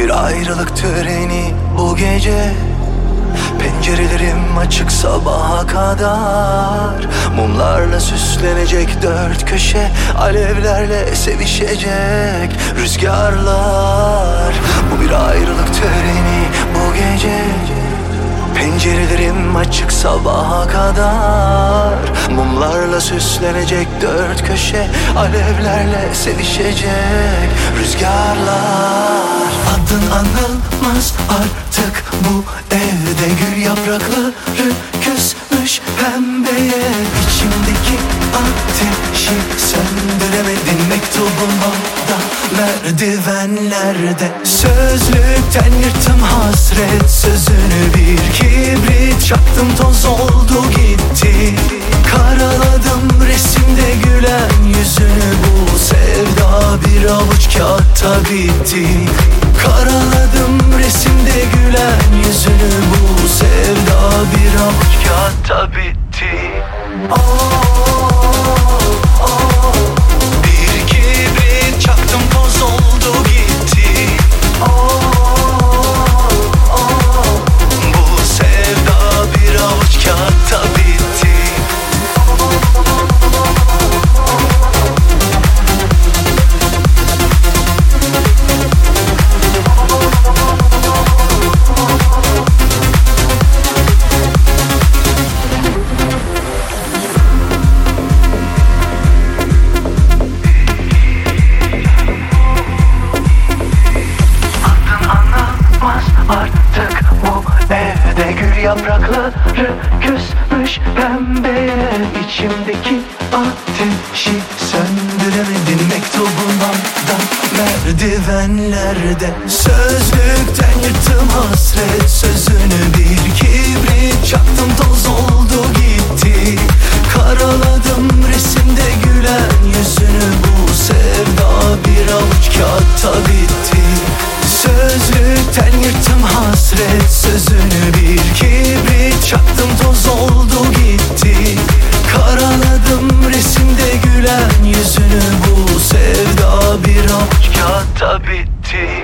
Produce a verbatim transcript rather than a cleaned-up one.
bir ayrılık töreni bu gece. Pencerelerim açık sabaha kadar. Mumlarla süslenecek dört köşe, alevlerle sevişecek rüzgarlar. Bu bir ayrılık töreni bu gece. Pencerelerim açık sabaha kadar. Mumlarla süslenecek dört köşe, alevlerle sevişecek rüzgarlar. Adın anılmaz artık bu evde, gül yaprakları küsmüş pembeye. İçimdeki ateşi söndüremedin, mektubun orada merdivenlerde. Sözlükten yırttım hasret sözünü, bir kibrit çaktım, toz oldu gitti. Karaladım resimde gülen yüzünü, bu sevda bir avuç kağıtta bitti. Karaladım resimde gülen yüzünü, bu sevda bir avuç kağıtta bitti. Oh, oh. Bir kibrit çaktım, toz oldu gitti. Oh, oh. Bu sevda bir avuç kağıtta bitti. Artık bu evde gül yaprakları küsmüş pembeye. İçimdeki ateşi söndüremedin, mektubun orada merdivenlerde. Sözlükten yırttım hasret sözünü, bir kibrit çaktım, toz oldu gitti. Karaladım resimde gülen yüzünü, bu sevda bir avuç kağıtta bitti. Sözlükten yırttım hasret sözünü, bir kibrit çaktım, toz oldu gitti. Karaladım resimde gülen yüzünü, bu sevda bir avuç kağıtta bitti.